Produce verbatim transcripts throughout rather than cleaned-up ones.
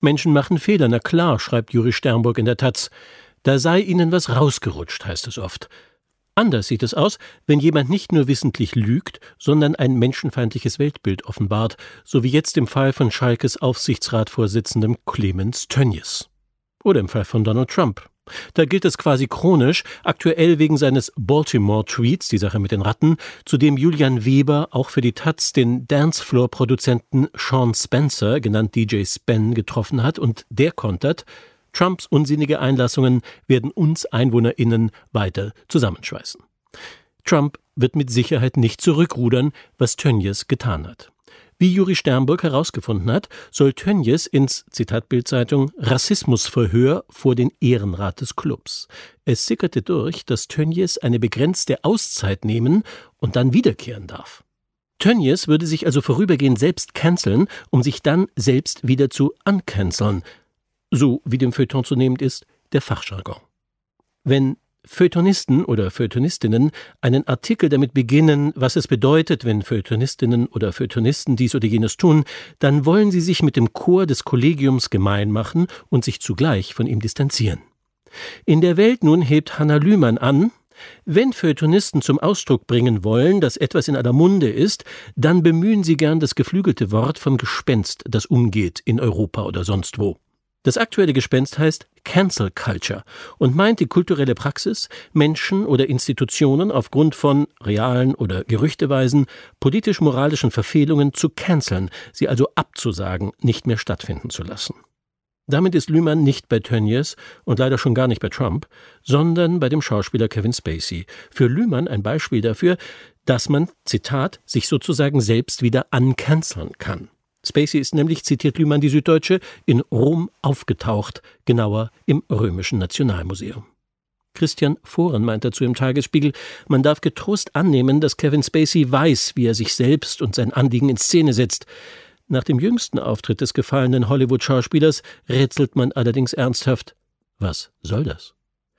Menschen machen Fehler, na klar, schreibt Juri Sternburg in der Taz. Da sei ihnen was rausgerutscht, heißt es oft. Anders sieht es aus, wenn jemand nicht nur wissentlich lügt, sondern ein menschenfeindliches Weltbild offenbart, so wie jetzt im Fall von Schalkes Aufsichtsratsvorsitzendem Clemens Tönnies. Oder im Fall von Donald Trump. Da gilt es quasi chronisch, aktuell wegen seines Baltimore-Tweets, die Sache mit den Ratten, zu dem Julian Weber auch für die Taz den Dancefloor-Produzenten Sean Spencer, genannt D J Spen, getroffen hat und der kontert: Trumps unsinnige Einlassungen werden uns EinwohnerInnen weiter zusammenschweißen. Trump wird mit Sicherheit nicht zurückrudern, was Tönnies getan hat. Wie Juri Sternburg herausgefunden hat, soll Tönnies ins, Zitat Bild-Zeitung, Rassismusverhör vor den Ehrenrat des Clubs. Es sickerte durch, dass Tönnies eine begrenzte Auszeit nehmen und dann wiederkehren darf. Tönnies würde sich also vorübergehend selbst canceln, um sich dann selbst wieder zu uncanceln. So wie dem Feuilleton zunehmend ist, der Fachjargon. Wenn Feuilletonisten oder Feuilletonistinnen einen Artikel damit beginnen, was es bedeutet, wenn Feuilletonistinnen oder Feuilletonisten dies oder jenes tun, dann wollen sie sich mit dem Chor des Kollegiums gemein machen und sich zugleich von ihm distanzieren. In der Welt nun hebt Hanna Lühmann an: Wenn Feuilletonisten zum Ausdruck bringen wollen, dass etwas in aller Munde ist, dann bemühen sie gern das geflügelte Wort vom Gespenst, das umgeht in Europa oder sonst wo. Das aktuelle Gespenst heißt Cancel Culture und meint die kulturelle Praxis, Menschen oder Institutionen aufgrund von realen oder gerüchteweisen politisch-moralischen Verfehlungen zu canceln, sie also abzusagen, nicht mehr stattfinden zu lassen. Damit ist Lühmann nicht bei Tönnies und leider schon gar nicht bei Trump, sondern bei dem Schauspieler Kevin Spacey. Für Lühmann ein Beispiel dafür, dass man, Zitat, sich sozusagen selbst wieder uncanceln kann. Spacey ist nämlich, zitiert Lühmann die Süddeutsche, in Rom aufgetaucht, genauer im Römischen Nationalmuseum. Christian Foren meint dazu im Tagesspiegel, man darf getrost annehmen, dass Kevin Spacey weiß, wie er sich selbst und sein Anliegen in Szene setzt. Nach dem jüngsten Auftritt des gefallenen Hollywood-Schauspielers rätselt man allerdings ernsthaft: Was soll das?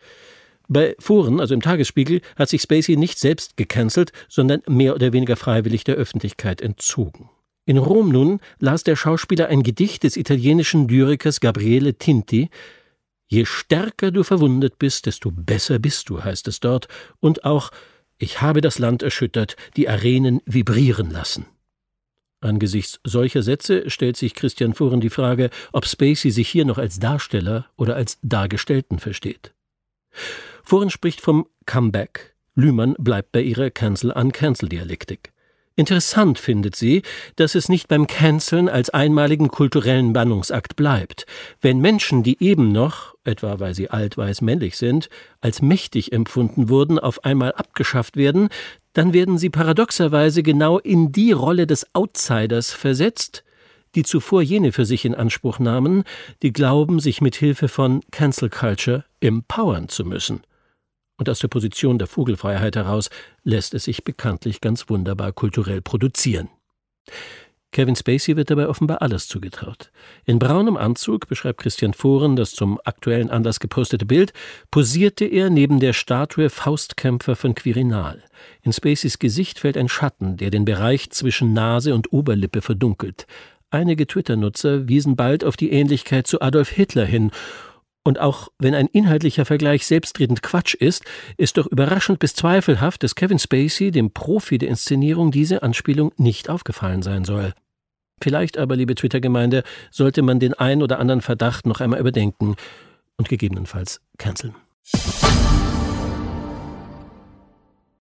Bei Foren, also im Tagesspiegel, hat sich Spacey nicht selbst gecancelt, sondern mehr oder weniger freiwillig der Öffentlichkeit entzogen. In Rom nun las der Schauspieler ein Gedicht des italienischen Lyrikers Gabriele Tinti. Je stärker du verwundet bist, desto besser bist du, heißt es dort. Und auch: Ich habe das Land erschüttert, die Arenen vibrieren lassen. Angesichts solcher Sätze stellt sich Christian Foren die Frage, ob Spacey sich hier noch als Darsteller oder als Dargestellten versteht. Foren spricht vom Comeback. Lühmann bleibt bei ihrer Cancel-Uncancel-Dialektik. Interessant findet sie, dass es nicht beim Canceln als einmaligen kulturellen Bannungsakt bleibt. Wenn Menschen, die eben noch, etwa weil sie alt, weiß, männlich sind, als mächtig empfunden wurden, auf einmal abgeschafft werden, dann werden sie paradoxerweise genau in die Rolle des Outsiders versetzt, die zuvor jene für sich in Anspruch nahmen, die glauben, sich mit Hilfe von Cancel Culture empowern zu müssen. Und aus der Position der Vogelfreiheit heraus lässt es sich bekanntlich ganz wunderbar kulturell produzieren. Kevin Spacey wird dabei offenbar alles zugetraut. In braunem Anzug, beschreibt Christian Foren das zum aktuellen Anlass gepostete Bild, posierte er neben der Statue Faustkämpfer von Quirinal. In Spaceys Gesicht fällt ein Schatten, der den Bereich zwischen Nase und Oberlippe verdunkelt. Einige Twitter-Nutzer wiesen bald auf die Ähnlichkeit zu Adolf Hitler hin. Und auch wenn ein inhaltlicher Vergleich selbstredend Quatsch ist, ist doch überraschend bis zweifelhaft, dass Kevin Spacey, dem Profi der Inszenierung, diese Anspielung nicht aufgefallen sein soll. Vielleicht aber, liebe Twitter-Gemeinde, sollte man den ein oder anderen Verdacht noch einmal überdenken und gegebenenfalls canceln.